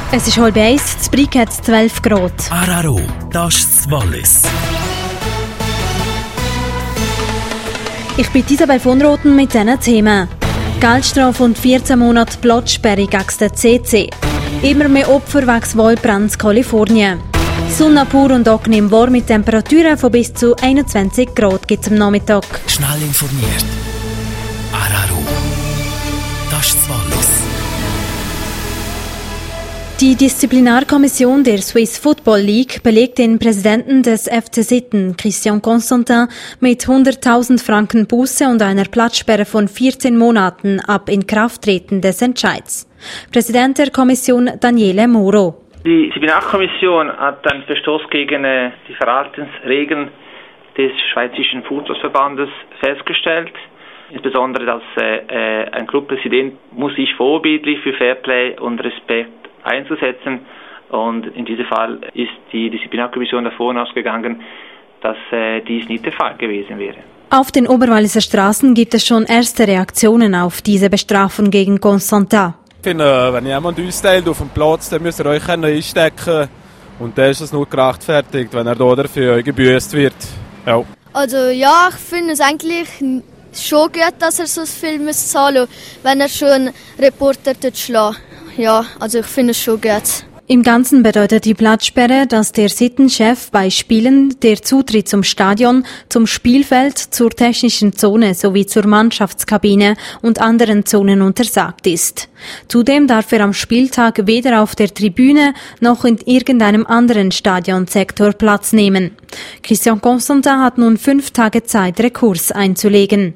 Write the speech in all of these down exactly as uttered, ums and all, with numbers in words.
Es ist halb eins, das Brig hat zwölf Grad. Araro, das ist das Wallis. Ich bin Isabel von Roten mit diesen Themen. Geldstrafe und vierzehn Monate Platzsperre gegen den C C. Immer mehr Opfer wegen Waldbrands in Kalifornien. Sonne pur und angenehm warm mit Temperaturen von bis zu einundzwanzig Grad gibt es am Nachmittag. Schnell informiert. Araro, das ist das Wallis. Die Disziplinarkommission der Swiss Football League belegt den Präsidenten des F C Sitten, Christian Constantin, mit hunderttausend Franken Buße und einer Platzsperre von vierzehn Monaten ab Inkrafttreten des Entscheids. Präsident der Kommission Daniele Moro. Die Disziplinarkommission hat einen Verstoß gegen äh, die Verhaltensregeln des Schweizerischen Fußballverbandes festgestellt. Insbesondere, dass äh, ein Clubpräsident muss sich vorbildlich für Fairplay und Respekt einzusetzen. Und in diesem Fall ist die Disziplinarkommission davon ausgegangen, dass äh, dies nicht der Fall gewesen wäre. Auf den Oberwalliser Straßen gibt es schon erste Reaktionen auf diese Bestrafung gegen Constantin. Ich finde, wenn jemand austeilt auf dem Platz, dann müsst ihr euch einstecken. Und dann ist es nur gerechtfertigt, wenn er da dafür gebüßt wird. Ja. Also ja, ich finde es eigentlich schon gut, dass er so viel muss zahlen muss, wenn er schon einen Reporter schlägt. Ja, also ich finde es schon gut. Im Ganzen bedeutet die Platzsperre, dass der Sittenchef bei Spielen der Zutritt zum Stadion, zum Spielfeld, zur technischen Zone sowie zur Mannschaftskabine und anderen Zonen untersagt ist. Zudem darf er am Spieltag weder auf der Tribüne noch in irgendeinem anderen Stadionsektor Platz nehmen. Christian Constantin hat nun fünf Tage Zeit, Rekurs einzulegen.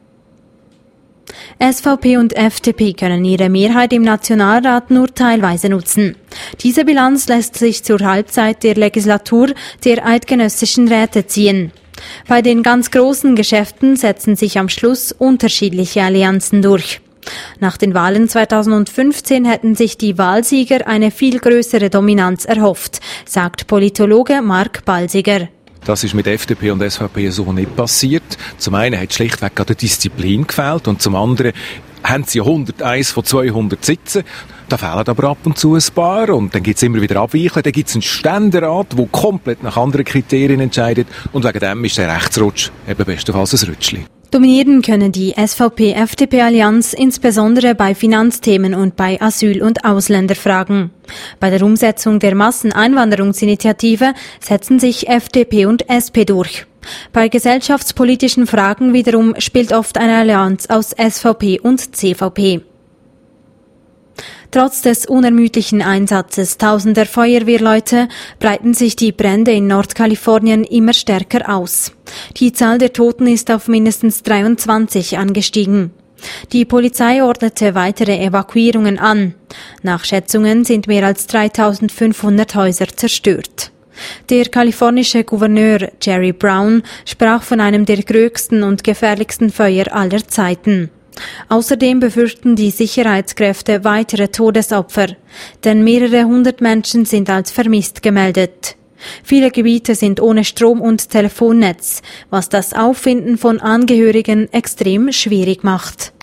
S V P und F D P können ihre Mehrheit im Nationalrat nur teilweise nutzen. Diese Bilanz lässt sich zur Halbzeit der Legislatur der eidgenössischen Räte ziehen. Bei den ganz großen Geschäften setzen sich am Schluss unterschiedliche Allianzen durch. Nach den Wahlen zweitausendfünfzehn hätten sich die Wahlsieger eine viel größere Dominanz erhofft, sagt Politologe Mark Balsiger. Das ist mit F D P und S V P so nicht passiert. Zum einen hat schlichtweg gerade die Disziplin gefehlt und zum anderen haben sie hunderteins von zweihundert Sitzen. Da fehlen aber ab und zu ein paar und dann gibt es immer wieder Abweichungen. Dann gibt es einen Ständerat, der komplett nach anderen Kriterien entscheidet und wegen dem ist der Rechtsrutsch eben bestenfalls ein Rütschli. Dominieren können die S V P-F D P-Allianz insbesondere bei Finanzthemen und bei Asyl- und Ausländerfragen. Bei der Umsetzung der Masseneinwanderungsinitiative setzen sich F D P und S P durch. Bei gesellschaftspolitischen Fragen wiederum spielt oft eine Allianz aus S V P und C V P. Trotz des unermüdlichen Einsatzes tausender Feuerwehrleute breiten sich die Brände in Nordkalifornien immer stärker aus. Die Zahl der Toten ist auf mindestens dreiundzwanzig angestiegen. Die Polizei ordnete weitere Evakuierungen an. Nach Schätzungen sind mehr als dreitausendfünfhundert Häuser zerstört. Der kalifornische Gouverneur Jerry Brown sprach von einem der größten und gefährlichsten Feuer aller Zeiten. Außerdem befürchten die Sicherheitskräfte weitere Todesopfer, denn mehrere hundert Menschen sind als vermisst gemeldet. Viele Gebiete sind ohne Strom- und Telefonnetz, was das Auffinden von Angehörigen extrem schwierig macht.